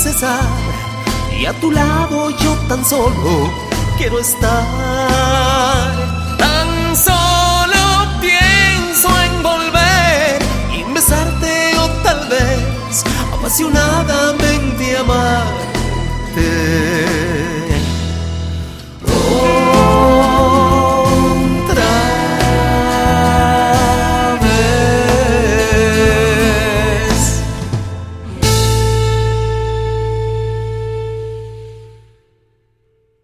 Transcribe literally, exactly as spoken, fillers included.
cesar, y a tu lado yo tan solo quiero estar.